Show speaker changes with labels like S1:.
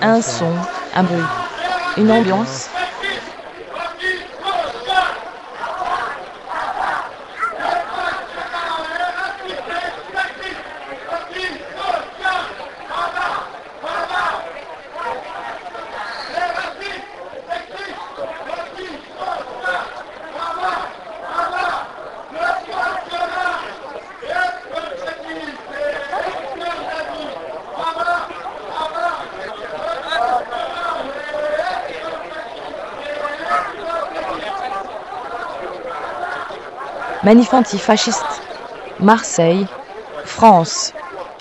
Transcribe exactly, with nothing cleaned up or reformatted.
S1: Un son, un bruit, une ambiance. Manif antifasciste, Marseille, France.